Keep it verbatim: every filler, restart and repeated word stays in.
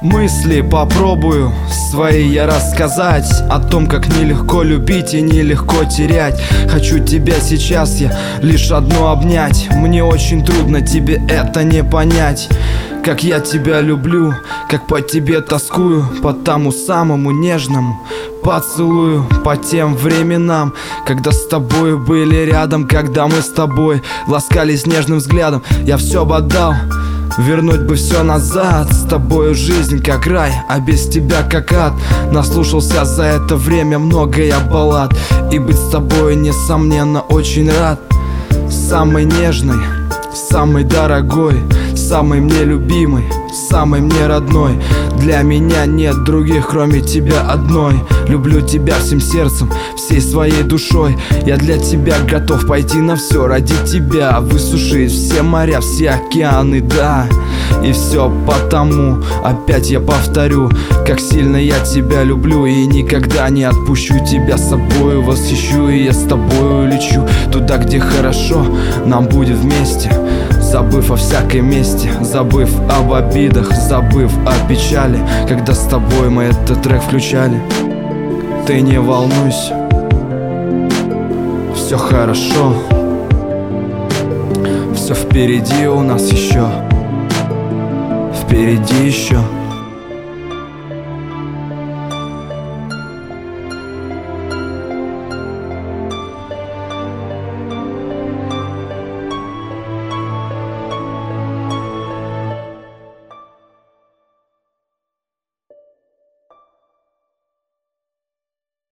Мысли попробую свои я рассказать о том, как нелегко любить и нелегко терять. Хочу тебя сейчас я лишь одно обнять. Мне очень трудно тебе это не понять. Как я тебя люблю, как по тебе тоскую, по тому самому нежному поцелую, по тем временам, когда с тобой были рядом, когда мы с тобой ласкались нежным взглядом. Я все бы отдал, вернуть бы все назад. С тобою жизнь как рай, а без тебя как ад. Наслушался за это время много я баллад, и быть с тобой, несомненно, очень рад. Самый нежный, самый дорогой, самый мне любимый, самый мне родной. Для меня нет других, кроме тебя одной. Люблю тебя всем сердцем, всей своей душой. Я для тебя готов пойти на все ради тебя. Высушить все моря, все океаны, да. И все потому, опять я повторю, как сильно я тебя люблю и никогда не отпущу тебя с собою. Восхищу, и я с тобою лечу туда, где хорошо нам будет вместе. Забыв о всякой мести, забыв об обидах, забыв о печали, когда с тобой мы этот трек включали. Ты не волнуйся, все хорошо, все впереди у нас еще, впереди еще.